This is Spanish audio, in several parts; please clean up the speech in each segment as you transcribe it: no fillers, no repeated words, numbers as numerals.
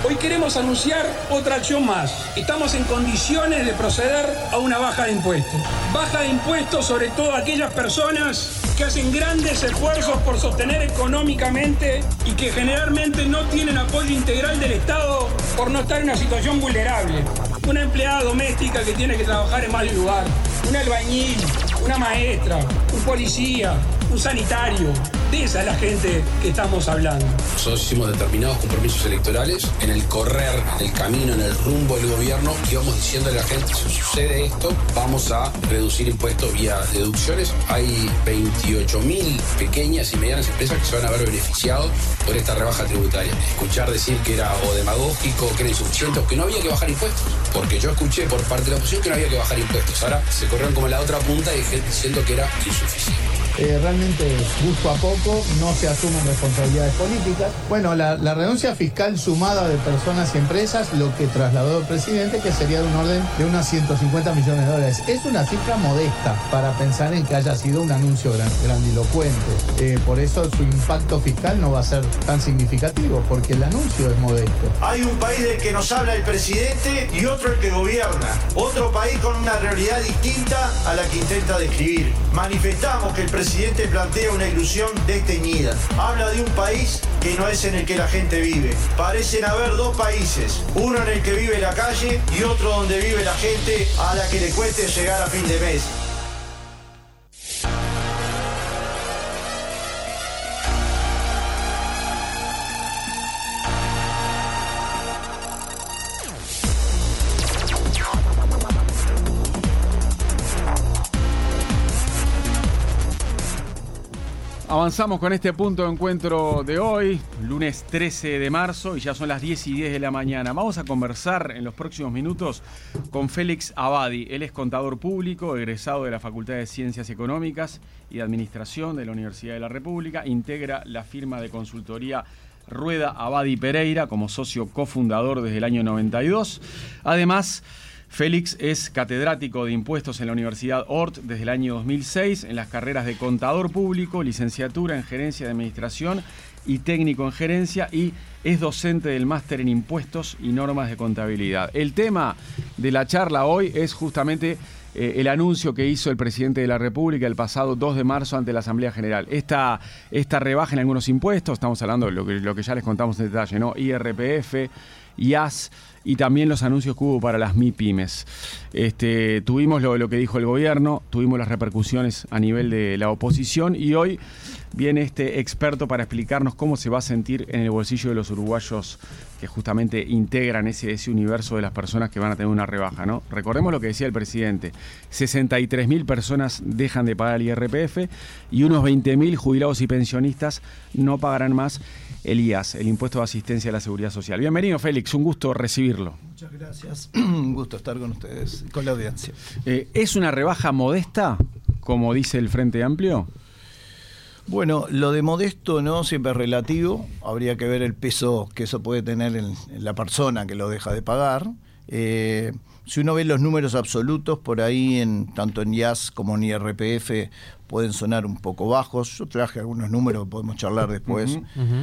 Hoy queremos anunciar otra acción más. Estamos en condiciones de proceder a una baja de impuestos. Baja de impuestos sobre todo a aquellas personas que hacen grandes esfuerzos por sostener económicamente y que generalmente no tienen apoyo integral del Estado por no estar en una situación vulnerable. Una empleada doméstica que tiene que trabajar en más de un lugar, un albañil, una maestra, un policía, un sanitario. De esa es la gente que estamos hablando. Nosotros hicimos determinados compromisos electorales en el correr, en el camino, en el rumbo del gobierno, que íbamos diciéndole a la gente, si sucede esto, vamos a reducir impuestos vía deducciones. Hay 28.000 pequeñas y medianas empresas que se van a ver beneficiados por esta rebaja tributaria. Escuchar decir que era o demagógico, que era insuficiente, o que no había que bajar impuestos. Porque yo escuché por parte de la oposición que no había que bajar impuestos. Ahora se corrieron como la otra punta y diciendo que era insuficiente. Realmente gusto a poco, no se asumen responsabilidades políticas. Bueno, la renuncia fiscal sumada de personas y empresas, lo que trasladó el presidente, que sería de un orden de unos 150 millones de dólares. Es una cifra modesta para pensar en que haya sido un anuncio grandilocuente. Por eso su impacto fiscal no va a ser tan significativo, porque el anuncio es modesto. Hay un país del que nos habla el presidente y otro el que gobierna. Otro país con una realidad distinta a la que intenta describir. Manifestamos que el presidente plantea una ilusión desteñida. Habla de un país que no es en el que la gente vive. Parecen haber dos países, uno en el que vive la calle y otro donde vive la gente a la que le cueste llegar a fin de mes. Avanzamos con este punto de encuentro de hoy, lunes 13 de marzo, y ya son las 10:10 de la mañana. Vamos a conversar en los próximos minutos con Félix Abadi. Él es contador público, egresado de la Facultad de Ciencias Económicas y de Administración de la Universidad de la República. Integra la firma de consultoría Rueda Abadi Pereira como socio cofundador desde el año 92. Además, Félix es catedrático de impuestos en la Universidad Ort desde el año 2006 en las carreras de contador público, licenciatura en gerencia de administración y técnico en gerencia, y es docente del máster en impuestos y normas de contabilidad. El tema de la charla hoy es justamente el anuncio que hizo el presidente de la República el pasado 2 de marzo ante la Asamblea General. Esta rebaja en algunos impuestos, estamos hablando de lo que ya les contamos en detalle, ¿no? IRPF, IAS, y también los anuncios que hubo para las MIPYMES. Tuvimos lo que dijo el gobierno, tuvimos las repercusiones a nivel de la oposición, y hoy viene este experto para explicarnos cómo se va a sentir en el bolsillo de los uruguayos que justamente integran ese universo de las personas que van a tener una rebaja, ¿no? Recordemos lo que decía el presidente: 63.000 personas dejan de pagar el IRPF y unos 20.000 jubilados y pensionistas no pagarán más el IAS, el Impuesto de Asistencia a la Seguridad Social. Bienvenido, Félix, un gusto recibirlo. Muchas gracias, un gusto estar con ustedes, con la audiencia. ¿Es una rebaja modesta, como dice el Frente Amplio? Bueno, lo de modesto no siempre es relativo, habría que ver el peso que eso puede tener en la persona que lo deja de pagar. Si uno ve los números absolutos, por ahí tanto en IAS como en IRPF pueden sonar un poco bajos. Yo traje algunos números que podemos charlar después.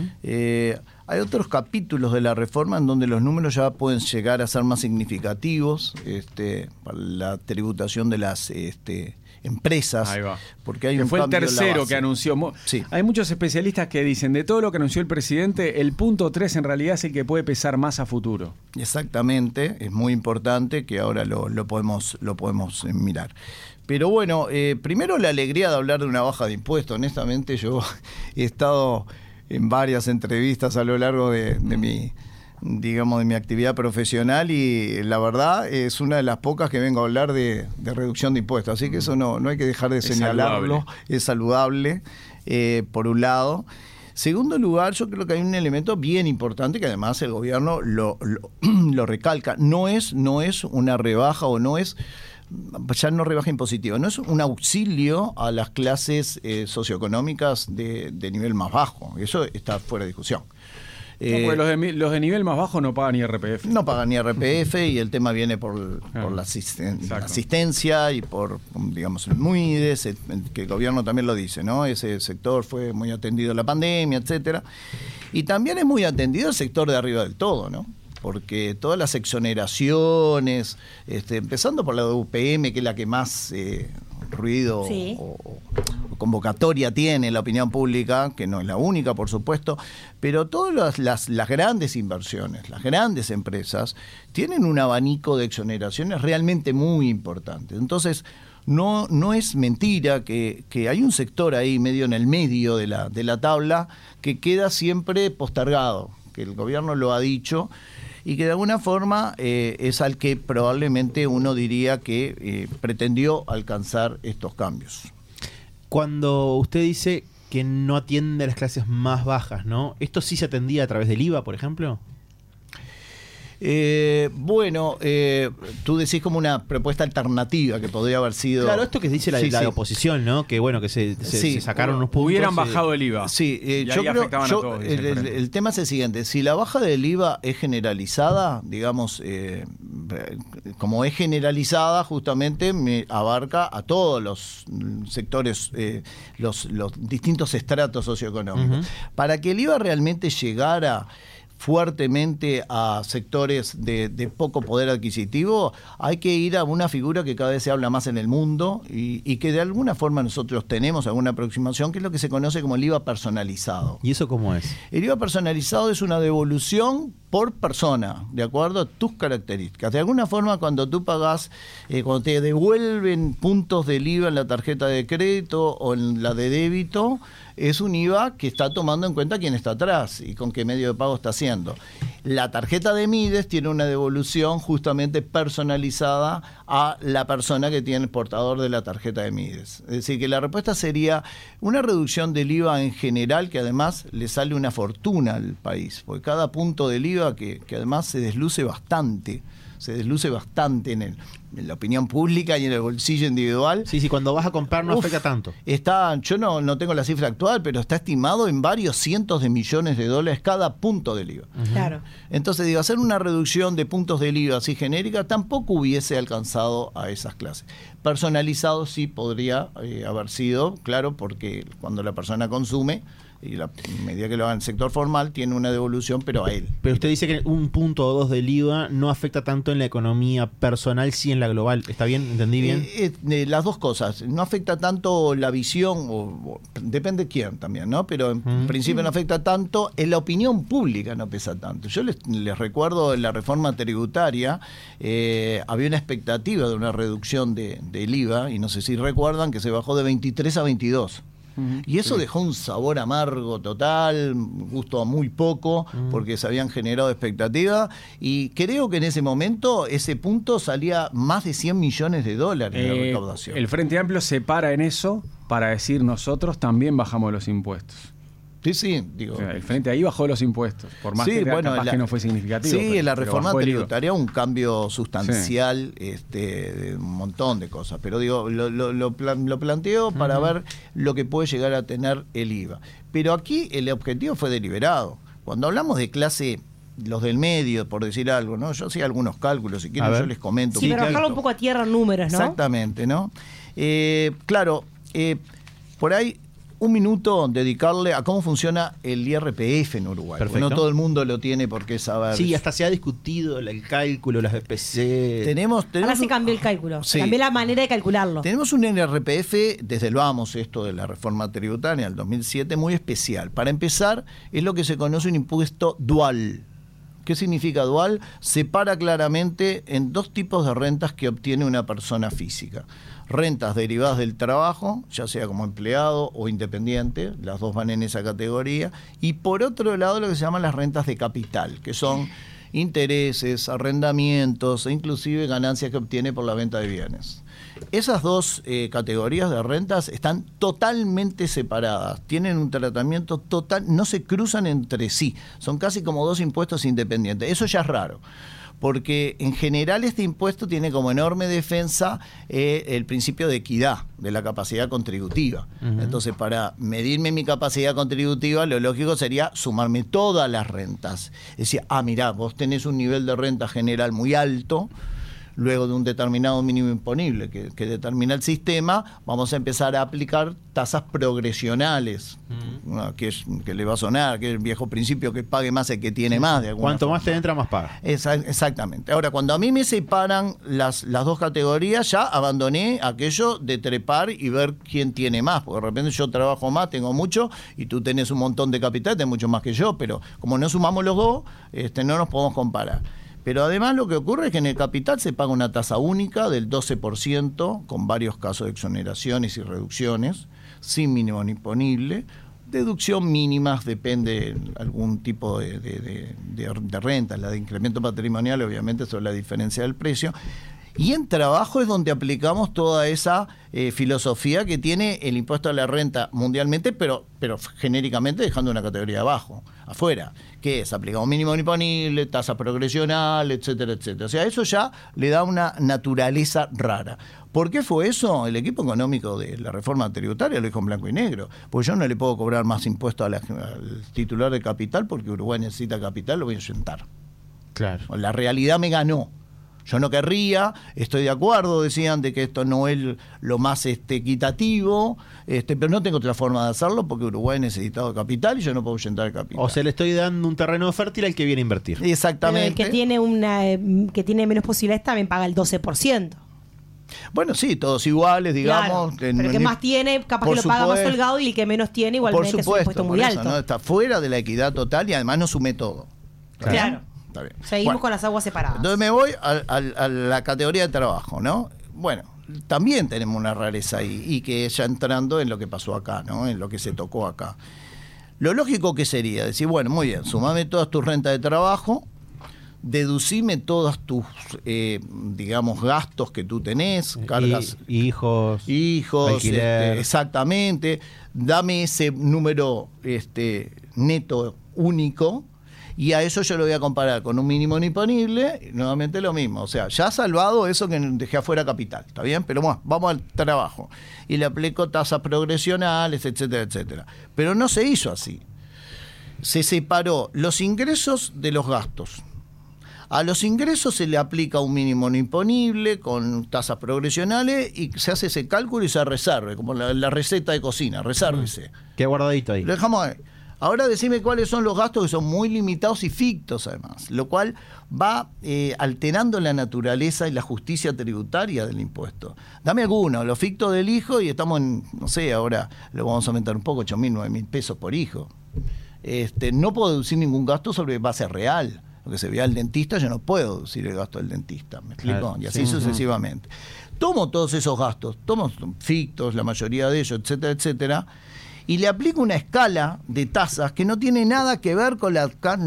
Hay otros capítulos de la reforma en donde los números ya pueden llegar a ser más significativos, para la tributación de las empresas. Ahí va. Porque hay un fue el cambio en la tercero base. que anunció. Sí. Hay muchos especialistas que dicen, de todo lo que anunció el presidente, el punto 3 en realidad es el que puede pesar más a futuro. Exactamente, es muy importante que ahora lo podemos mirar. Pero bueno, primero la alegría de hablar de una baja de impuestos. Honestamente, yo he estado en varias entrevistas a lo largo de mi actividad profesional, y la verdad es una de las pocas que vengo a hablar de reducción de impuestos. Así que eso no hay que dejar de señalarlo. Es saludable, por un lado. Segundo lugar, yo creo que hay un elemento bien importante que además el gobierno lo recalca. No es una rebaja, o ya no rebaja impositiva, no es un auxilio a las clases socioeconómicas de nivel más bajo. Eso está fuera de discusión. Porque los de nivel más bajo no pagan IRPF. No pagan IRPF, y el tema viene por la asistencia y por, digamos, el MUIDES, que el gobierno también lo dice, ¿no? Ese sector fue muy atendido en la pandemia, etcétera. Y también es muy atendido el sector de arriba del todo, ¿no? porque todas las exoneraciones, empezando por la de UPM, que es la que más ruido o convocatoria tiene en la opinión pública, que no es la única, por supuesto, pero todas las grandes inversiones, las grandes empresas, tienen un abanico de exoneraciones realmente muy importante. Entonces, no es mentira que hay un sector ahí medio en el medio de la tabla que queda siempre postergado, que el gobierno lo ha dicho, y que de alguna forma es al que probablemente uno diría que pretendió alcanzar estos cambios. Cuando usted dice que no atiende a las clases más bajas, ¿no? ¿Esto sí se atendía a través del IVA, por ejemplo? Tú decís como una propuesta alternativa que podría haber sido... Claro, esto que dice la oposición, ¿no? Que bueno, que se sacaron unos puntos. Hubieran bajado el IVA. Sí, yo creo, el tema es el siguiente: si la baja del IVA es generalizada, digamos, como es generalizada, justamente me abarca a todos los sectores, los distintos estratos socioeconómicos. Para que el IVA realmente llegara fuertemente a sectores de poco poder adquisitivo, hay que ir a una figura que cada vez se habla más en el mundo y que de alguna forma nosotros tenemos alguna aproximación, que es lo que se conoce como el IVA personalizado. ¿Y eso cómo es? El IVA personalizado es una devolución por persona, de acuerdo a tus características. De alguna forma, cuando tú pagás, cuando te devuelven puntos del IVA en la tarjeta de crédito o en la de débito, es un IVA que está tomando en cuenta quién está atrás y con qué medio de pago está haciendo. La tarjeta de Mides tiene una devolución justamente personalizada a la persona que tiene el portador de la tarjeta de Mides. Es decir, que la respuesta sería una reducción del IVA en general, que además le sale una fortuna al país, porque cada punto del IVA que además se desluce bastante en la opinión pública y en el bolsillo individual. Sí, cuando vas a comprar no afecta tanto. Yo no tengo la cifra actual, pero está estimado en varios cientos de millones de dólares cada punto del IVA. Claro. Entonces, hacer una reducción de puntos del IVA así genérica tampoco hubiese alcanzado a esas clases. Personalizado sí podría haber sido, claro, porque cuando la persona consume, y a medida que lo haga en el sector formal, tiene una devolución, pero a él. Pero usted dice que un punto o dos del IVA no afecta tanto en la economía personal, sí en la global. ¿Está bien? ¿Entendí bien? Las dos cosas. No afecta tanto la visión, o depende de quién también, ¿no? Pero en principio no afecta tanto, en la opinión pública no pesa tanto. Yo les recuerdo, en la reforma tributaria había una expectativa de una reducción del IVA, y no sé si recuerdan que se bajó de 23 a 22. Y eso dejó un sabor amargo total, gusto a muy poco, porque se habían generado expectativas, y creo que en ese momento ese punto salía más de 100 millones de dólares de recaudación. El Frente Amplio se para en eso para decir: nosotros también bajamos los impuestos. Sí, digo. O sea, el Frente ahí bajó los impuestos, por más que capaz que no fue significativo. Sí, en la reforma tributaria un cambio sustancial, de un montón de cosas. Pero digo, lo planteo para ver lo que puede llegar a tener el IVA. Pero aquí el objetivo fue deliberado. Cuando hablamos de clase, los del medio, por decir algo, ¿no? Yo hacía algunos cálculos, si quieren yo les comento. Sí, pero bajarlo un poco a tierra en números, ¿no? Exactamente, ¿no? Claro, por ahí un minuto dedicarle a cómo funciona el IRPF en Uruguay. No todo el mundo lo tiene por qué saber. Sí, hasta se ha discutido el cálculo, las BPC. Ahora se cambió el cálculo, cambió la manera de calcularlo. Tenemos un IRPF, desde el vamos, esto de la reforma tributaria del 2007, muy especial. Para empezar, es lo que se conoce un impuesto dual. ¿Qué significa dual? Separa claramente en dos tipos de rentas que obtiene una persona física. Rentas derivadas del trabajo, ya sea como empleado o independiente, las dos van en esa categoría. Y por otro lado, lo que se llaman las rentas de capital, que son intereses, arrendamientos e inclusive ganancias que obtiene por la venta de bienes. Esas dos categorías de rentas están totalmente separadas, tienen un tratamiento total, no se cruzan entre sí, son casi como dos impuestos independientes. Eso ya es raro, porque en general este impuesto tiene como enorme defensa el principio de equidad, de la capacidad contributiva. Entonces, para medirme mi capacidad contributiva, lo lógico sería sumarme todas las rentas. Es decir, mirá, vos tenés un nivel de renta general muy alto, luego de un determinado mínimo imponible que determina el sistema, vamos a empezar a aplicar tasas progresionales, que le va a sonar, que es el viejo principio que pague más el que tiene más. De Cuanto forma. más te entra, más paga. Exactamente. Ahora, cuando a mí me separan las dos categorías, ya abandoné aquello de trepar y ver quién tiene más, porque de repente yo trabajo más, tengo mucho, y tú tenés un montón de capital, tenés mucho más que yo, pero como no sumamos los dos, no nos podemos comparar. Pero además lo que ocurre es que en el capital se paga una tasa única del 12%, con varios casos de exoneraciones y reducciones, sin mínimo ni imponible. Deducción mínimas, depende de algún tipo de renta, la de incremento patrimonial, obviamente, sobre la diferencia del precio. Y en trabajo es donde aplicamos toda esa filosofía que tiene el impuesto a la renta mundialmente, pero genéricamente dejando una categoría afuera, que es aplicamos mínimo imponible, tasa progresional, etcétera, etcétera. O sea, eso ya le da una naturaleza rara. ¿Por qué fue eso? El equipo económico de la reforma tributaria lo dijo en blanco y negro. Pues yo no le puedo cobrar más impuestos al titular de capital porque Uruguay necesita capital, lo voy a ahuyentar. Claro. La realidad me ganó. Yo no querría, estoy de acuerdo, decían, de que esto no es lo más equitativo, pero no tengo otra forma de hacerlo porque Uruguay necesita capital y yo no puedo ahuyentar el capital. O sea, le estoy dando un terreno fértil al que viene a invertir. Exactamente. Pero que tiene menos posibilidades también paga el 12%. Bueno, sí, todos iguales, digamos. Claro, pero el que más tiene, capaz que lo paga más holgado, y el que menos tiene, igualmente es un impuesto muy alto. ¿No? Está fuera de la equidad total y además no sume todo. Claro. Está bien. Seguimos con las aguas separadas. Entonces me voy a la categoría de trabajo, ¿no? Bueno, también tenemos una rareza ahí, y que ya entrando en lo que pasó acá, ¿no? En lo que se tocó acá. Lo lógico que sería decir, bueno, muy bien, sumame todas tus rentas de trabajo, deducime todos tus, digamos, gastos que tú tenés, cargas, hijos, alquiler. Exactamente, dame ese número neto único, y a eso yo lo voy a comparar con un mínimo imponible, y nuevamente lo mismo. O sea, ya salvado eso que dejé afuera capital, ¿está bien? Pero bueno, vamos al trabajo. Y le aplico tasas progresionales, etcétera, etcétera. Pero no se hizo así. Se separó los ingresos de los gastos. A los ingresos se le aplica un mínimo no imponible con tasas progresionales y se hace ese cálculo y se reserve, como la receta de cocina, resérvese. Qué guardadito ahí. Lo dejamos ahí. Ahora decime cuáles son los gastos, que son muy limitados y fictos además, lo cual va alterando la naturaleza y la justicia tributaria del impuesto. Dame alguno, los fictos del hijo, y estamos en, no sé, ahora lo vamos a aumentar un poco, 8.000, 9.000 pesos por hijo. No puedo deducir ningún gasto sobre base real. Lo que se vea al dentista, yo no puedo deducir el gasto del dentista, ¿me explico? Claro, y así sucesivamente. Tomo todos esos gastos, tomo fictos, la mayoría de ellos, etcétera, etcétera, y le aplico una escala de tasas que no tiene nada que ver con la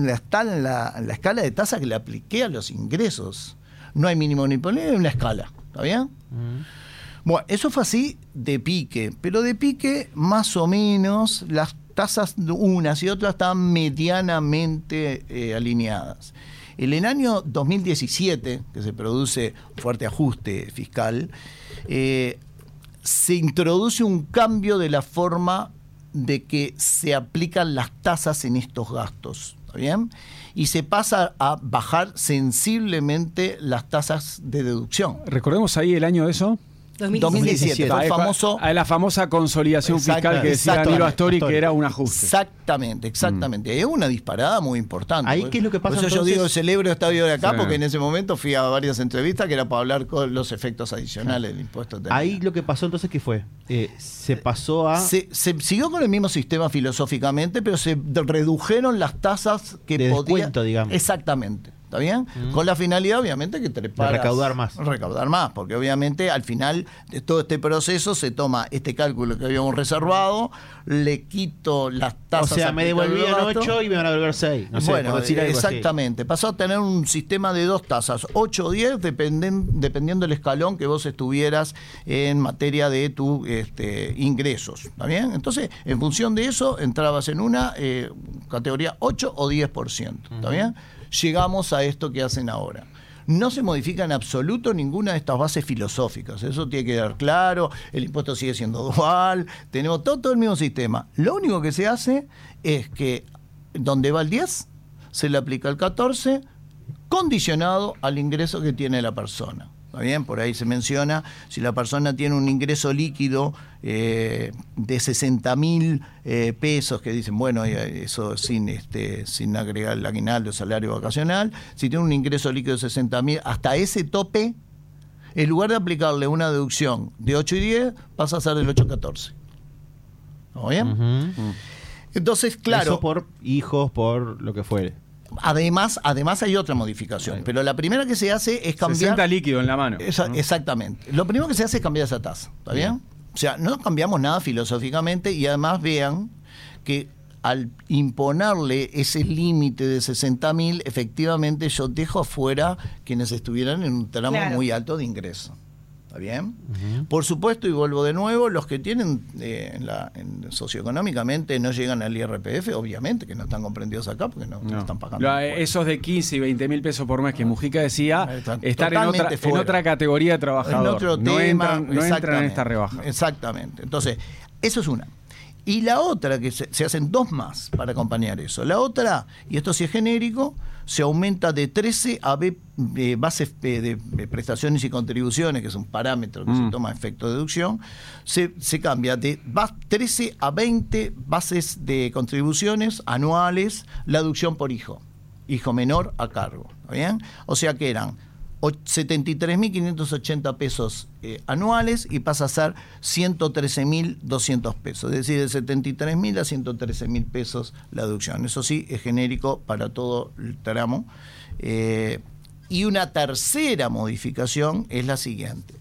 escala de tasas que le apliqué a los ingresos. No hay mínimo ni imponible, hay una escala, ¿está bien? Bueno, eso fue así de pique, pero de pique más o menos las tasas unas y otras estaban medianamente alineadas. En el año 2017, que se produce un fuerte ajuste fiscal, se introduce un cambio de la forma de que se aplican las tasas en estos gastos, ¿está bien? Y se pasa a bajar sensiblemente las tasas de deducción. Recordemos ahí el año de eso. 2017, fue famoso. La famosa consolidación fiscal que decía Danilo Astori, que era un ajuste. Exactamente. Hay una disparada muy importante. Ahí, ¿qué es lo que pasa? Por eso entonces? yo digo, celebro esta video de acá, porque en ese momento fui a varias entrevistas que era para hablar con los efectos adicionales del impuesto. Ahí lo que pasó entonces, ¿qué fue? Se pasó a... Se siguió con el mismo sistema filosóficamente, pero se redujeron las tasas que de podía... descuento, digamos. Exactamente. ¿Está bien? Con la finalidad, obviamente, que treparas... recaudar más. Recaudar más, porque obviamente al final de todo este proceso se toma este cálculo que habíamos reservado, le quito las tasas... O sea, me devolvían 8 y me van a devolver 6. No sé, bueno, por decir algo exactamente. Así. Pasó a tener un sistema de 2 tasas, 8 o 10, dependiendo del escalón que vos estuvieras en materia de tus ingresos. ¿Está bien? Entonces, en función de eso, entrabas en una categoría 8 o 10%. ¿Está bien? Llegamos a esto que hacen ahora. No se modifica en absoluto ninguna de estas bases filosóficas, eso tiene que quedar claro, el impuesto sigue siendo dual, tenemos todo el mismo sistema. Lo único que se hace es que donde va el 10, se le aplica el 14, condicionado al ingreso que tiene la persona. ¿Está bien? Por ahí se menciona, si la persona tiene un ingreso líquido de 60.000 pesos, que dicen, bueno, eso sin agregar el aguinaldo, salario vacacional, si tiene un ingreso líquido de 60.000, hasta ese tope, en lugar de aplicarle una deducción de 8 y 10, pasa a ser del 8 y 14. ¿Está bien? Entonces, claro... Eso por hijos, por lo que fuere. Además hay otra modificación, claro. Pero la primera que se hace es cambiar... 60 líquido en la mano. Exactamente. Lo primero que se hace es cambiar esa tasa, ¿está bien? O sea, no cambiamos nada filosóficamente y además vean que al imponerle ese límite de 60.000, efectivamente yo dejo afuera quienes estuvieran en un tramo muy alto de ingreso. ¿Está bien? Por supuesto, y vuelvo de nuevo, los que tienen socioeconómicamente no llegan al IRPF, obviamente que no están comprendidos acá porque no están pagando. Esos de 15 y 20.000 pesos por mes que Mujica decía, estar en otra categoría de trabajador. En otro tema, no entran en esta rebaja. Exactamente. Entonces, eso es una. Y la otra, que se hacen dos más para acompañar eso. La otra, y esto sí es genérico, se aumenta de 13 a bases de prestaciones y contribuciones, que es un parámetro que se toma efecto de deducción, se cambia de 13 a 20 bases de contribuciones anuales la deducción por hijo menor a cargo. ¿Está bien? O sea que eran 73.580 pesos anuales y pasa a ser 113.200 pesos, es decir, de 73.000 a 113.000 pesos la deducción. Eso sí, es genérico para todo el tramo. Y una tercera modificación es la siguiente.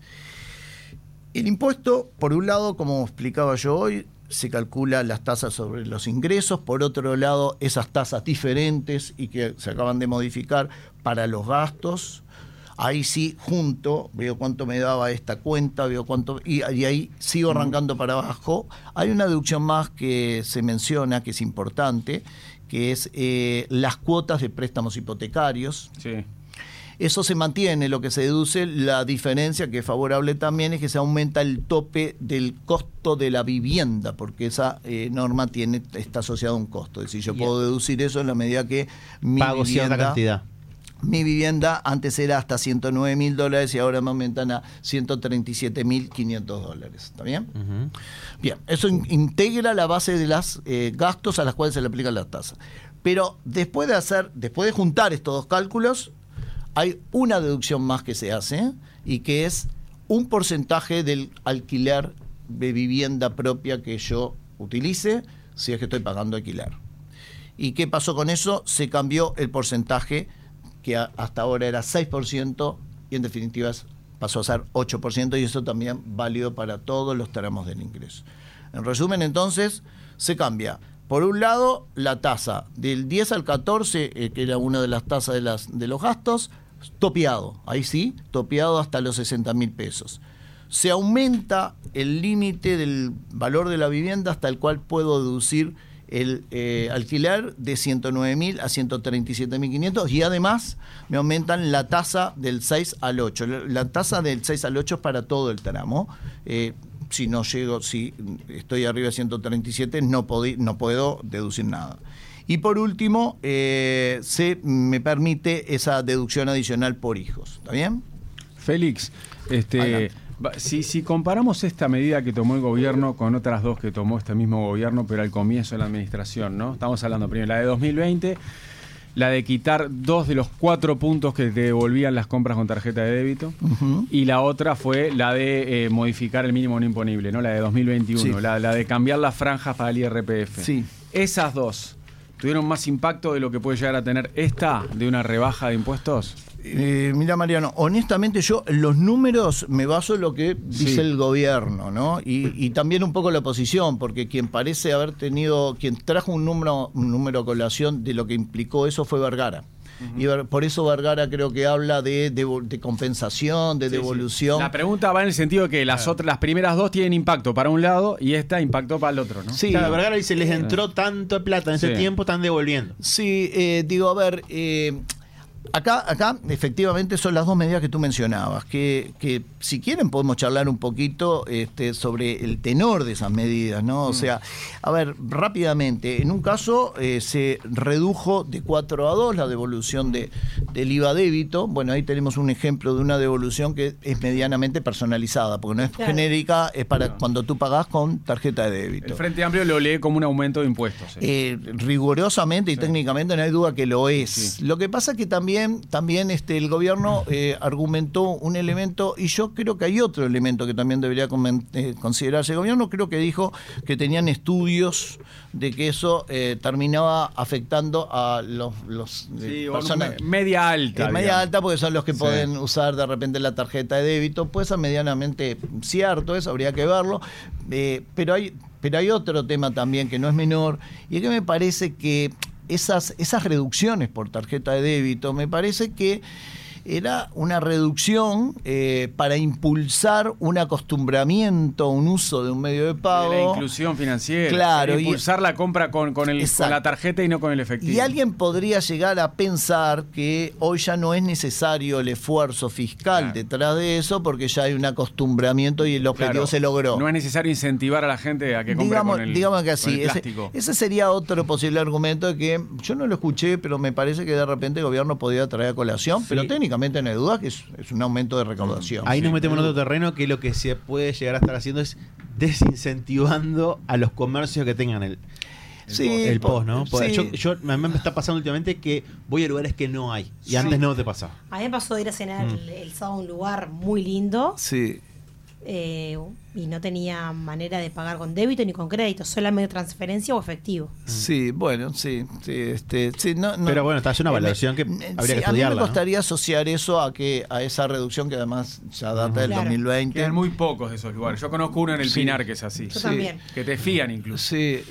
El impuesto, por un lado, como explicaba yo hoy, se calcula las tasas sobre los ingresos, por otro lado, esas tasas diferentes y que se acaban de modificar para los gastos. Ahí sí, junto, veo cuánto me daba esta cuenta, veo cuánto, y ahí sigo arrancando para abajo. Hay una deducción más que se menciona, que es importante, que es las cuotas de préstamos hipotecarios. Sí. Eso se mantiene, lo que se deduce, la diferencia que es favorable también es que se aumenta el tope del costo de la vivienda, porque esa norma está asociada a un costo. Es decir, yo puedo deducir eso en la medida que pago cierta cantidad. Mi vivienda antes era hasta $109.000 y ahora me aumentan a $137.500. ¿Está bien? Bien, eso integra la base de los gastos a las cuales se le aplica la tasa. Pero después de juntar estos dos cálculos, hay una deducción más que se hace y que es un porcentaje del alquiler de vivienda propia que yo utilice si es que estoy pagando alquiler. ¿Y qué pasó con eso? Se cambió el porcentaje que hasta ahora era 6% y en definitiva pasó a ser 8% y eso también válido para todos los tramos del ingreso. En resumen, entonces, se cambia. Por un lado, la tasa del 10 al 14, que era una de las tasas de los gastos, topeado, ahí sí, topeado hasta los 60.000 pesos. Se aumenta el límite del valor de la vivienda hasta el cual puedo deducir el alquiler de 109.000 a 137.500 y además me aumentan la tasa del 6 al 8. La tasa del 6 al 8 es para todo el tramo. Si estoy arriba de 137 no puedo deducir nada. Y por último, se me permite esa deducción adicional por hijos. ¿Está bien? Félix, si comparamos esta medida que tomó el gobierno con otras dos que tomó este mismo gobierno, pero al comienzo de la administración, ¿no? Estamos hablando primero la de 2020, la de quitar 2 de los 4 puntos que te devolvían las compras con tarjeta de débito, y la otra fue la de modificar el mínimo no imponible, ¿no? La de 2021, sí. la de cambiar las franjas para el IRPF. Sí. Esas dos, ¿tuvieron más impacto de lo que puede llegar a tener esta de una rebaja de impuestos? Mira, Mariano, honestamente yo los números me baso en lo que dice el gobierno, ¿no? Y también un poco la oposición, porque quien parece haber quien trajo un número a colación de lo que implicó eso fue Vergara. Y por eso Vergara creo que habla de compensación, de devolución. La pregunta va en el sentido de que las primeras dos tienen impacto para un lado y esta impactó para el otro, ¿no? Sí, claro, Vergara dice, les entró tanto de plata en ese tiempo, están devolviendo. Sí, digo, a ver, Acá efectivamente son las dos medidas que tú mencionabas, que si quieren podemos charlar un poquito sobre el tenor de esas medidas, ¿no? O sea, a ver, rápidamente, en un caso se redujo de 4 a 2 la devolución del IVA débito. Bueno, ahí tenemos un ejemplo de una devolución que es medianamente personalizada, porque no es genérica, es para cuando tú pagás con tarjeta de débito. El Frente Amplio lo lee como un aumento de impuestos. Rigurosamente y técnicamente no hay duda que lo es. Sí. Lo que pasa es que también el gobierno argumentó un elemento, y yo creo que hay otro elemento que también debería considerarse. El gobierno creo que dijo que tenían estudios de que eso terminaba afectando a los personas media alta. Media alta, porque son los que pueden usar de repente la tarjeta de débito. Puede ser medianamente cierto, eso habría que verlo. Pero hay otro tema también que no es menor, y es que me parece que esas reducciones por tarjeta de débito, me parece que era una reducción para impulsar un acostumbramiento, un uso de un medio de pago. De la inclusión financiera. Claro. Impulsar la compra con la tarjeta y no con el efectivo. Y alguien podría llegar a pensar que hoy ya no es necesario el esfuerzo fiscal detrás de eso, porque ya hay un acostumbramiento y el objetivo se logró. No es necesario incentivar a la gente a que compre digamos que así, con el plástico. Ese sería otro posible argumento de que yo no lo escuché, pero me parece que de repente el gobierno podía traer a colación, pero técnicamente no hay duda que es un aumento de recaudación. Ahí nos metemos en otro terreno, que lo que se puede llegar a estar haciendo es desincentivando a los comercios que tengan el POS, ¿no? Yo a mí me está pasando últimamente que voy a lugares que no hay, y antes no te pasaba. A mí me pasó de ir a cenar el sábado a un lugar muy lindo. Sí. Y no tenía manera de pagar con débito ni con crédito, solamente transferencia o efectivo. Sí, bueno, sí. No, pero bueno, está una valoración que habría que estudiarla. A mí me costaría asociar eso a esa reducción que además ya data del 2020. Quedan muy pocos de esos lugares. Yo conozco uno en el Pinar que es así. Yo también. Que te fían incluso. Sí.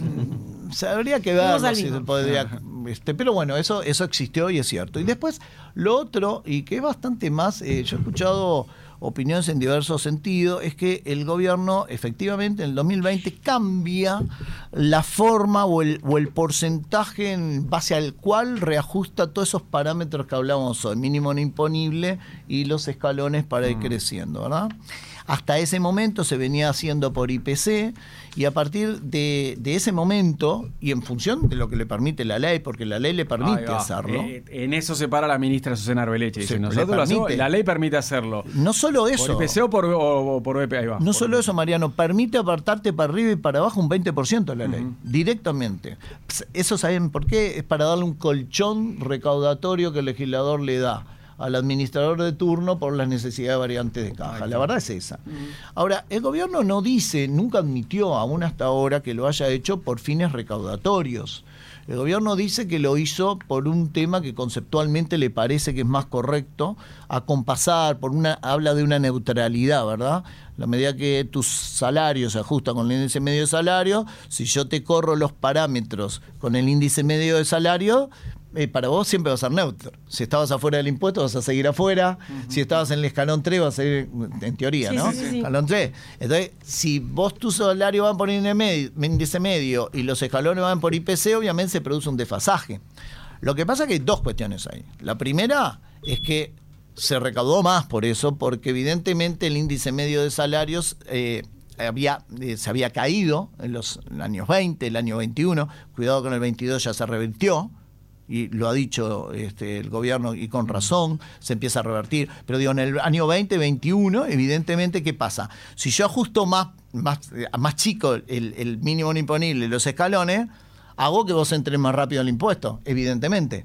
Habría que verlo si se podría. Pero bueno, eso existió y es cierto. Y después, lo otro, y que es bastante más, yo he escuchado opiniones en diversos sentidos, es que el gobierno efectivamente en el 2020 cambia la forma o el porcentaje en base al cual reajusta todos esos parámetros que hablábamos hoy, mínimo no imponible y los escalones para ir creciendo, ¿verdad? Hasta ese momento se venía haciendo por IPC, y a partir de ese momento, y en función de lo que le permite la ley, porque la ley le permite hacerlo. En eso se para la ministra Susana Arbeleche. Dice, nosotros lo hacemos, la ley permite hacerlo. No solo eso. ¿Por IPC o por BP? Ahí va. No solo eso, Mariano, permite apartarte para arriba y para abajo un 20% de la ley, directamente. Eso, ¿saben por qué? Es para darle un colchón recaudatorio que el legislador le da al administrador de turno por las necesidades de variantes de caja. La verdad es esa. Ahora, el gobierno no dice, nunca admitió aún hasta ahora que lo haya hecho por fines recaudatorios. El gobierno dice que lo hizo por un tema que conceptualmente le parece que es más correcto, acompasar, habla de una neutralidad, ¿verdad? La medida que tus salarios se ajustan con el índice medio de salario, si yo te corro los parámetros con el índice medio de salario, para vos siempre va a ser neutro. Si estabas afuera del impuesto, vas a seguir afuera. Si estabas en el escalón 3, vas a seguir, en teoría, ¿no? Sí. Escalón 3. Entonces, si vos tu salario van por índice medio y los escalones van por IPC, obviamente se produce un desfasaje. Lo que pasa es que hay dos cuestiones ahí. La primera es que se recaudó más por eso, porque evidentemente el índice medio de salarios se había caído en los años 20, el año 21. Cuidado con el 22, ya se revirtió. Y lo ha dicho el gobierno, y con razón, se empieza a revertir. Pero digo, en el año 2021, evidentemente, ¿qué pasa? Si yo ajusto más chico el mínimo no imponible, los escalones, hago que vos entres más rápido al impuesto, evidentemente.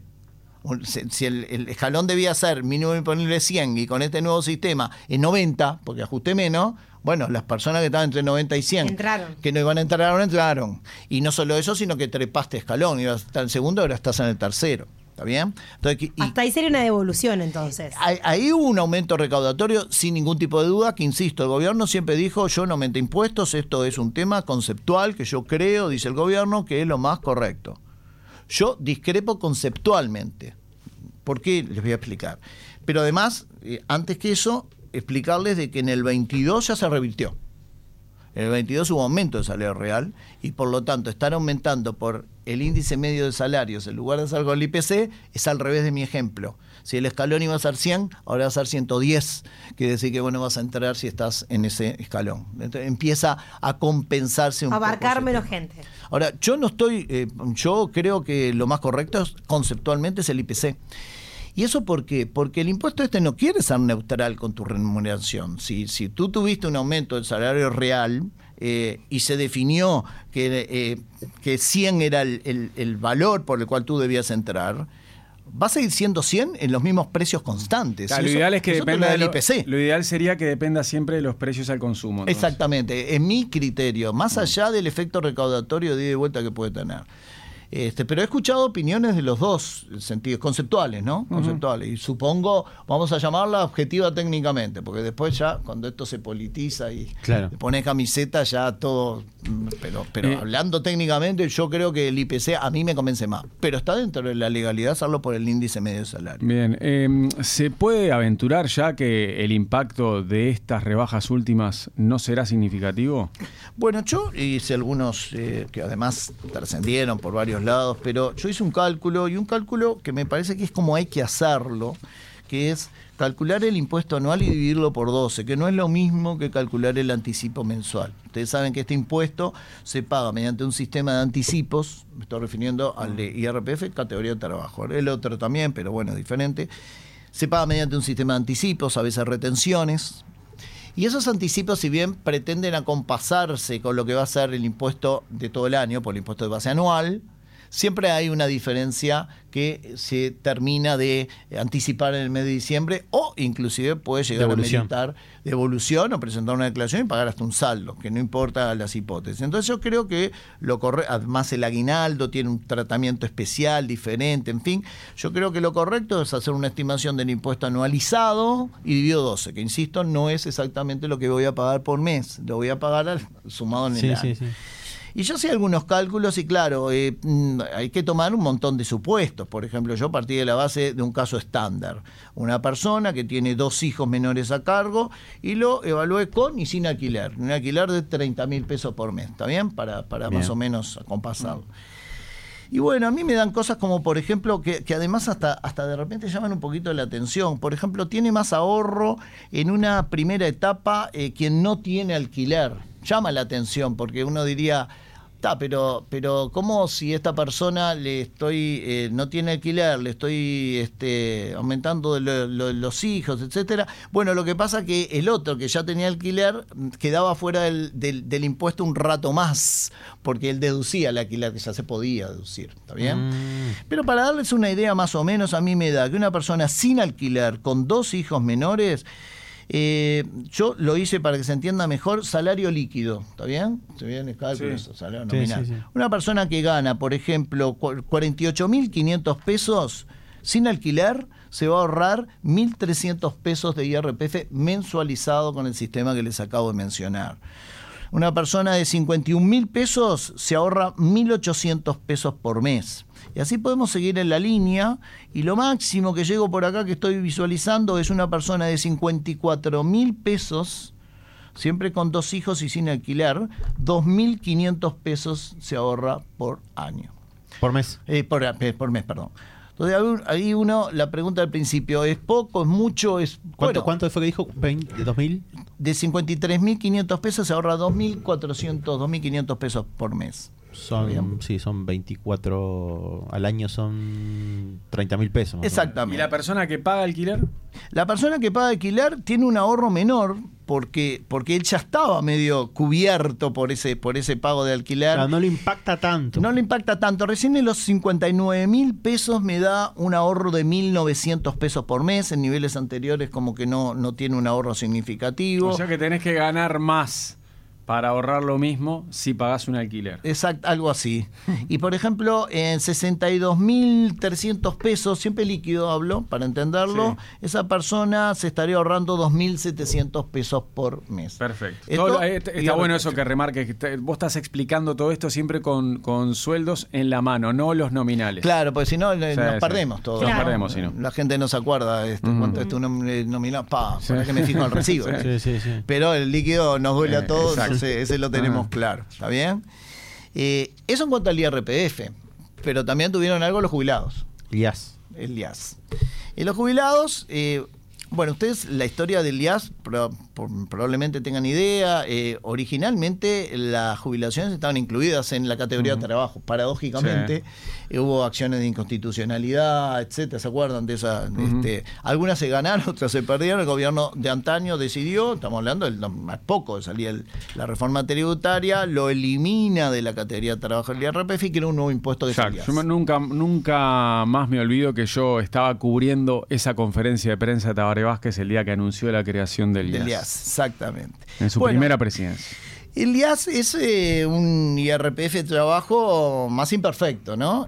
Si el escalón debía ser mínimo imponible 100 y con este nuevo sistema es 90, porque ajusté menos, bueno, las personas que estaban entre 90 y 100 entraron. Que no iban a entrar, ahora entraron. Y no solo eso, sino que trepaste escalón, ibas a estar en el segundo, ahora estás en el tercero. ¿Está bien? Entonces, hasta ahí sería una devolución, entonces. Ahí hubo un aumento recaudatorio sin ningún tipo de duda, que insisto, el gobierno siempre dijo, yo no aumento impuestos, esto es un tema conceptual que yo creo, dice el gobierno, que es lo más correcto. Yo discrepo conceptualmente. ¿Por qué? Les voy a explicar. Pero además, antes que eso, explicarles de que en el 22 ya se revirtió. En el 22 hubo aumento de salario real y por lo tanto estar aumentando por el índice medio de salarios, en lugar de ser con el IPC, es al revés de mi ejemplo. Si el escalón iba a ser 100, ahora va a ser 110. Quiere decir que bueno, vas a entrar si estás en ese escalón. Entonces, empieza a compensarse un poco. Abarcar menos gente. Ahora, yo creo que lo más correcto conceptualmente es el IPC. ¿Y eso por qué? Porque el impuesto no quiere ser neutral con tu remuneración. Si tú tuviste un aumento del salario real y se definió que 100 era el valor por el cual tú debías entrar, va a seguir siendo 100 en los mismos precios constantes. Claro, lo ideal es que dependa del IPC. Lo ideal sería que dependa siempre de los precios al consumo. Entonces. Exactamente, en mi criterio, más allá del efecto recaudatorio de ida y vuelta que puede tener. Pero he escuchado opiniones de los dos sentidos, conceptuales, ¿no? Conceptuales. Y supongo, vamos a llamarla objetiva técnicamente, porque después ya, cuando esto se politiza y le pones camiseta, ya todo... Pero hablando técnicamente, yo creo que el IPC a mí me convence más. Pero está dentro de la legalidad hacerlo por el índice medio de salario. Bien, ¿se puede aventurar ya que el impacto de estas rebajas últimas no será significativo? Bueno, yo hice algunos que además trascendieron por varios lados, pero yo hice un cálculo, y un cálculo que me parece que es como hay que hacerlo, que es calcular el impuesto anual y dividirlo por 12, que no es lo mismo que calcular el anticipo mensual. Ustedes saben que este impuesto se paga mediante un sistema de anticipos, me estoy refiriendo al de IRPF, categoría de trabajo. El otro también, pero bueno, es diferente. Se paga mediante un sistema de anticipos, a veces retenciones. Y esos anticipos, si bien pretenden acompasarse con lo que va a ser el impuesto de todo el año, por el impuesto de base anual, siempre hay una diferencia que se termina de anticipar en el mes de diciembre, o inclusive puede llegar a meritar devolución o presentar una declaración y pagar hasta un saldo, que no importa las hipótesis. Entonces yo creo que lo correcto, además el aguinaldo tiene un tratamiento especial, diferente, en fin, yo creo que lo correcto es hacer una estimación del impuesto anualizado y dividido 12, que insisto, no es exactamente lo que voy a pagar por mes, lo voy a pagar sumado en el año. Sí. Y yo hice algunos cálculos y claro, hay que tomar un montón de supuestos. Por ejemplo, yo partí de la base de un caso estándar. Una persona que tiene 2 hijos menores a cargo y lo evalué con y sin alquiler. Un alquiler de 30.000 pesos por mes, ¿está bien? Para bien. Más o menos acompasado. Y bueno, a mí me dan cosas como, por ejemplo, que además hasta de repente llaman un poquito la atención. Por ejemplo, tiene más ahorro en una primera etapa quien no tiene alquiler. Llama la atención porque uno diría... Pero ¿cómo si esta persona le estoy no tiene alquiler, le estoy aumentando los hijos, etcétera? Bueno, lo que pasa es que el otro que ya tenía alquiler quedaba fuera del impuesto un rato más, porque él deducía el alquiler, que ya se podía deducir, ¿está bien? Pero para darles una idea más o menos, a mí me da que una persona sin alquiler, con 2 hijos menores... yo lo hice para que se entienda mejor, salario líquido, ¿está bien? ¿Se bien el cálculo? Sí. Salario nominal. Sí. Una persona que gana, por ejemplo, 48.500 pesos sin alquiler, se va a ahorrar 1.300 pesos de IRPF mensualizado con el sistema que les acabo de mencionar. Una persona de 51.000 pesos se ahorra 1.800 pesos por mes. Y así podemos seguir en la línea. Y lo máximo que llego por acá que estoy visualizando es una persona de 54.000 pesos, siempre con 2 hijos y sin alquiler, 2.500 pesos se ahorra por año. ¿Por mes? Por mes, perdón. Entonces ahí la pregunta al principio, ¿es poco, es mucho? ¿Cuánto fue que dijo? ¿2.000? De 53.500 pesos se ahorra 2.500 pesos por mes. Son 24 al año, son 30.000 pesos. Exactamente. ¿Y la persona que paga alquiler? La persona que paga alquiler tiene un ahorro menor porque él ya estaba medio cubierto por ese pago de alquiler. Claro, no le impacta tanto. No le impacta tanto. Recién en los 59.000 pesos me da un ahorro de 1.900 pesos por mes. En niveles anteriores como que no tiene un ahorro significativo. O sea que tenés que ganar más para ahorrar lo mismo si pagás un alquiler. Exacto, algo así. Y por ejemplo, en 62.300 pesos, siempre líquido hablo, para entenderlo, esa persona se estaría ahorrando 2.700 pesos por mes. Perfecto. Está bueno eso que remarques, que vos estás explicando todo esto siempre con sueldos en la mano, no los nominales. Claro, porque si no nos perdemos todo. Claro. Nos perdemos, si no. La gente no se acuerda cuánto es tu nominal. Para que me fijo al recibo. Sí. Pero el líquido nos duele a todos. Ese lo tenemos claro, ¿está bien? Eso en cuanto al IRPF. pero también tuvieron algo los jubilados. El IAS. Y los jubilados, bueno, ustedes la historia del IAS probablemente tengan idea. Originalmente las jubilaciones estaban incluidas en la categoría de trabajo. Paradójicamente, hubo acciones de inconstitucionalidad, etcétera. ¿Se acuerdan de esa? Algunas se ganaron, otras se perdieron. El gobierno de antaño decidió, estamos hablando más poco, salía la reforma tributaria, lo elimina de la categoría de trabajo del IRPF y crea un nuevo impuesto de IAS. Yo nunca más me olvido que yo estaba cubriendo esa conferencia de prensa de Tabaré Vázquez el día que anunció la creación del IAS. Exactamente. En su primera presidencia. El IAS es un IRPF de trabajo más imperfecto, ¿no?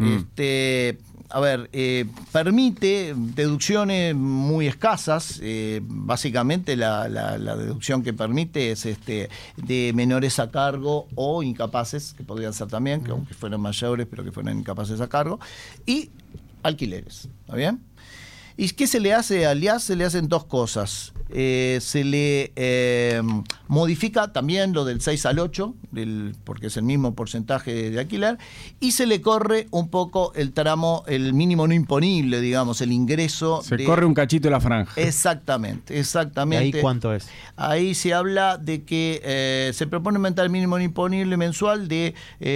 Permite deducciones muy escasas. Básicamente la deducción que permite es de menores a cargo o incapaces, que podrían ser también, que aunque fueran mayores, pero que fueran incapaces a cargo, y alquileres, ¿está bien? ¿Y qué se le hace al IAS? Se le hacen dos cosas. Se le modifica también lo del 6 al 8, porque es el mismo porcentaje de alquiler, y se le corre un poco el tramo, el mínimo no imponible, digamos, el ingreso. Se corre un cachito de la franja. Exactamente. ¿Y ahí cuánto es? Ahí se habla de que se propone aumentar el mínimo no imponible mensual de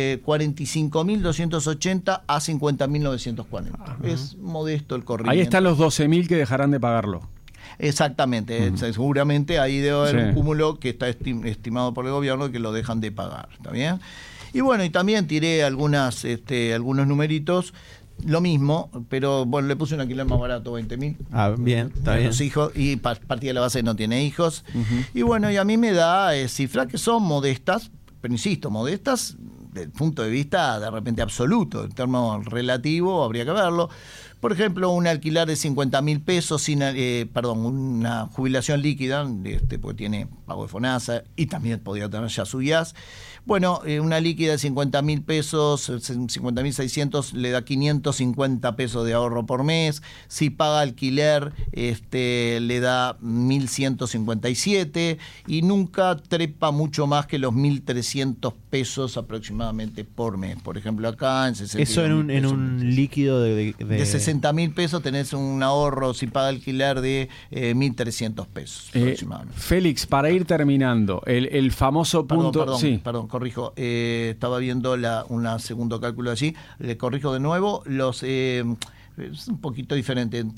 45.280 a 50.940. Es modesto el corrimiento. Ahí están los 12.000 que dejarán de pagarlo. Exactamente, seguramente ahí debe haber un cúmulo que está estimado por el gobierno que lo dejan de pagar, ¿está bien? Y bueno, y también tiré algunos numeritos, lo mismo, pero bueno, le puse un alquiler más barato, 20.000. Ah, bien, está bien. Los hijos, y partida de la base no tiene hijos. Y bueno, y a mí me da cifras que son modestas, pero insisto, modestas desde el punto de vista de repente absoluto, en términos relativos habría que verlo. Por ejemplo, un alquiler de 50.000 pesos, una jubilación líquida, porque tiene pago de FONASA y también podría tener ya su IAS. Bueno, una líquida de 50.000 pesos, 50.600 le da 550 pesos de ahorro por mes. Si paga alquiler, le da 1.157 y nunca trepa mucho más que los 1.300 pesos aproximadamente por mes. Por ejemplo, acá en 60. Eso en un líquido de 60.000 pesos tenés un ahorro si paga alquiler de 1.300 pesos aproximadamente. Félix, para ir terminando, el famoso punto... Perdón, corrijo. Estaba viendo un segundo cálculo allí. Le corrijo de nuevo. Es un poquito diferente. En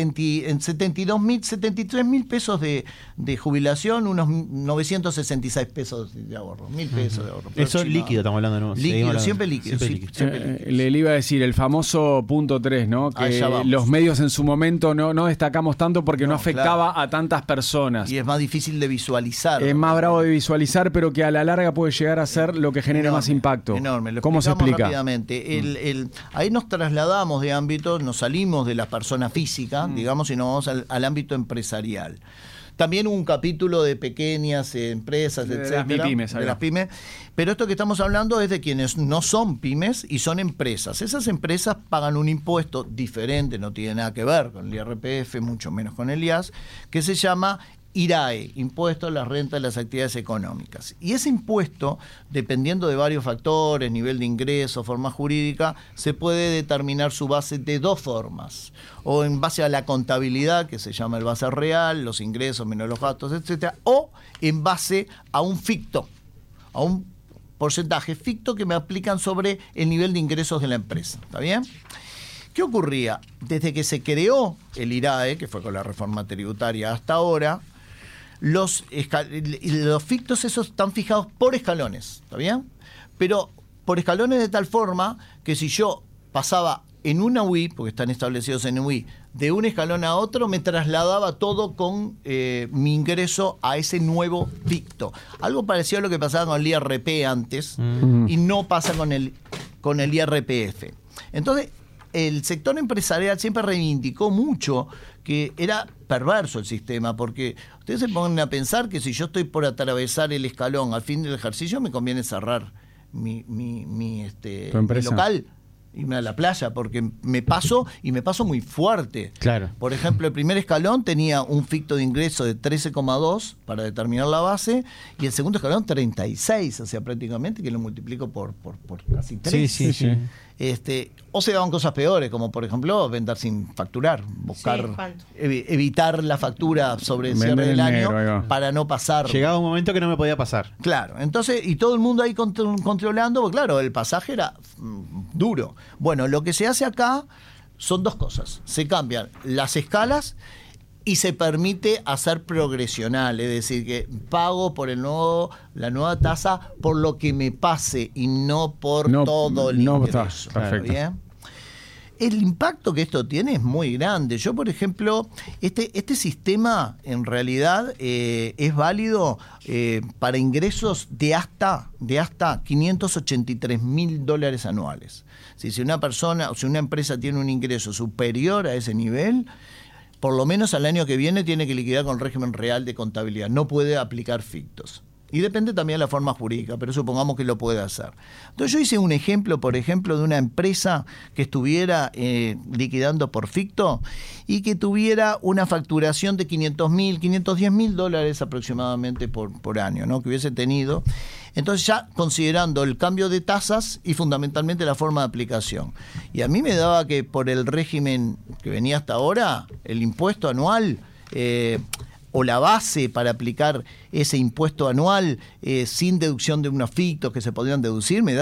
73.000 pesos de jubilación, unos 966 pesos de ahorro. 1.000 pesos de ahorro. Eso es líquido, estamos hablando, ¿no? Líquido, siempre líquido. Le iba a decir el famoso punto 3, ¿no? Que los medios en su momento no destacamos tanto porque no afectaba a tantas personas. Y es más difícil de visualizar. Es más bravo de visualizar, pero que a la larga puede llegar a ser lo que genera más impacto. Enorme. ¿Cómo se explica? Rápidamente. Ahí nos trasladamos de ámbito, nos salimos de la persona física, digamos, y nos vamos al ámbito empresarial. También hubo un capítulo de pequeñas empresas, etcétera, de las pymes. Pero esto que estamos hablando es de quienes no son pymes y son empresas. Esas empresas pagan un impuesto diferente, no tiene nada que ver con el IRPF, mucho menos con el IAS, que se llama IRAE, Impuesto a la Renta de las Actividades Económicas. Y ese impuesto, dependiendo de varios factores, nivel de ingreso, forma jurídica, se puede determinar su base de dos formas. O en base a la contabilidad, que se llama el base real, los ingresos menos los gastos, etcétera, o en base a un ficto, a un porcentaje ficto que me aplican sobre el nivel de ingresos de la empresa. ¿Está bien? ¿Qué ocurría? Desde que se creó el IRAE, que fue con la reforma tributaria hasta ahora, los fictos esos están fijados por escalones, ¿está bien? Pero por escalones de tal forma que si yo pasaba en una UI, porque están establecidos en UI, de un escalón a otro, me trasladaba todo con mi ingreso a ese nuevo ficto. Algo parecido a lo que pasaba con el IRP antes, y no pasa con el IRPF. Entonces, el sector empresarial siempre reivindicó mucho que era perverso el sistema, porque ustedes se ponen a pensar que si yo estoy por atravesar el escalón al fin del ejercicio, me conviene cerrar mi local irme a la playa, porque me paso muy fuerte. Claro. Por ejemplo, el primer escalón tenía un ficto de ingreso de 13,2 para determinar la base, y el segundo escalón 36, o sea, prácticamente que lo multiplico por casi 3. Sí. O se daban cosas peores, como por ejemplo vender sin facturar, buscar evitar la factura sobre el cierre del año para no pasar. Llegaba un momento que no me podía pasar. Claro, entonces, y todo el mundo ahí controlando, porque claro, el pasaje era duro. Bueno, lo que se hace acá son dos cosas. Se cambian las escalas y se permite hacer progresional, es decir, que pago por la nueva tasa por lo que me pase y no por todo el ingreso. Perfecto. ¿Bien? El impacto que esto tiene es muy grande. Yo, por ejemplo, este sistema en realidad es válido para ingresos de hasta $583.000 anuales. Si una persona o si una empresa tiene un ingreso superior a ese nivel, por lo menos al año que viene tiene que liquidar con régimen real de contabilidad. No puede aplicar fictos. Y depende también de la forma jurídica, pero supongamos que lo puede hacer. Entonces yo hice un ejemplo, por ejemplo, de una empresa que estuviera liquidando por ficto y que tuviera una facturación de $510.000 aproximadamente por año, ¿no? Que hubiese tenido. Entonces ya considerando el cambio de tasas y fundamentalmente la forma de aplicación. Y a mí me daba que por el régimen que venía hasta ahora, el impuesto anual o la base para aplicar ese impuesto anual sin deducción de unos fictos que se podrían deducir, me da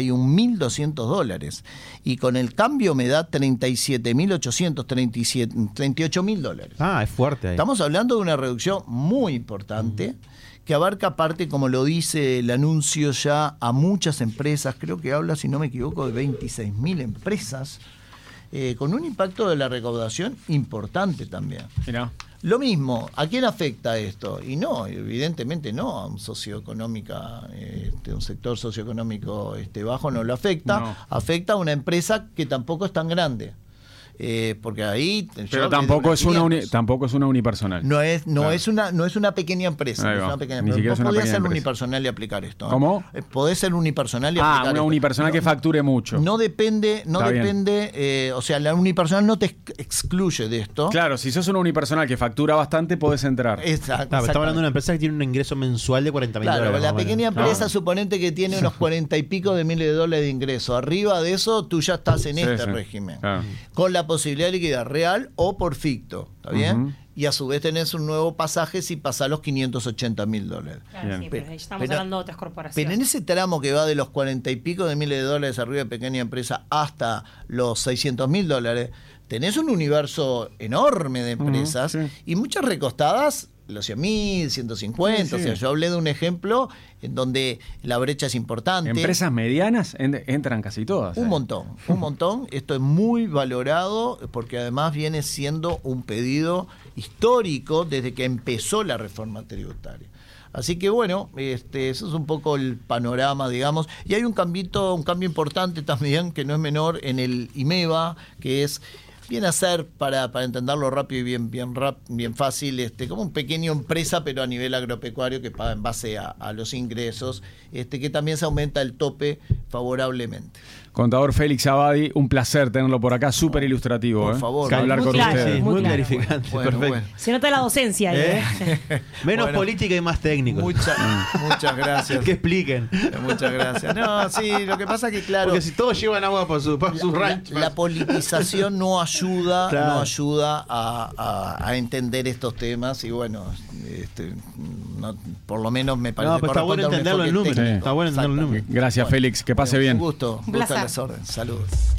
$61.200. Y con el cambio me da $37.800, $38.000. Ah, es fuerte ahí. Estamos hablando de una reducción muy importante que abarca parte, como lo dice el anuncio, ya a muchas empresas. Creo que habla, si no me equivoco, de 26.000 empresas, con un impacto de la recaudación importante también. Mirá. Lo mismo, ¿a quién afecta esto? Y no, evidentemente no, a un socioeconómica, un sector socioeconómico bajo no lo afecta, No. Afecta a una empresa que tampoco es tan grande. Porque ahí pero tampoco es una unipersonal. no es una pequeña empresa, Ahí es va. una pequeña Ni empresa. siquiera Vos es una podés pequeña ser empresa. unipersonal y aplicar esto. ¿Cómo? Podés ser unipersonal y aplicar una esto. unipersonal que facture mucho. No depende, o sea, la unipersonal no te excluye de esto. Claro, si sos una unipersonal que factura bastante, podés entrar. Exacto. Estamos hablando de una empresa que tiene un ingreso mensual de $40.000. Claro, la pequeña empresa, Ah. suponente que tiene unos 40 y pico de miles de dólares de ingreso. Arriba de eso, tú ya estás en Sí, este sí. régimen. Claro. Con la posibilidad de liquidar real o por ficto. ¿Está bien? Ujú. Y a su vez tenés un nuevo pasaje si pasás los $580.000. Claro, Bien. sí, pero ahí estamos Pero- hablando de otras corporaciones. Pero en ese tramo que va de los 40 y pico de miles de dólares arriba de pequeña empresa hasta los $600.000, tenés un universo enorme de empresas sí. y muchas recostadas los 100.000, 150. Sí, sí. O sea, yo hablé de un ejemplo en donde la brecha es importante. Empresas medianas entran casi todas. Un montón. Esto es muy valorado porque además viene siendo un pedido histórico desde que empezó la reforma tributaria. Así que bueno, eso es un poco el panorama, digamos. Y hay un cambio importante también, que no es menor, en el IMEVA, que es viene a ser, para entenderlo rápido y bien fácil, como un pequeño empresa, pero a nivel agropecuario, que paga en base a los ingresos, que también se aumenta el tope favorablemente. Contador Félix Abadi, un placer tenerlo por acá, súper ilustrativo. Por favor. Hablar Muy con claro, ustedes. Sí, muy muy claro. clarificante. Bueno, perfecto. bueno. Se nota la docencia ahí. Menos Bueno. política y más técnico. Muchas gracias. Que expliquen. Muchas gracias. No, sí, lo que pasa es que, claro, Porque si todos llevan agua por su rancho. la politización no ayuda, Claro. no ayuda a entender estos temas y bueno, por lo menos me parece No, pero está bueno corresponde a un entenderlo en enfoque números. técnico. Está bueno entenderlo en números. Gracias, Bueno. Félix. Que pase Bueno, bien. Un gusto. Un placer. A las órdenes. Saludos.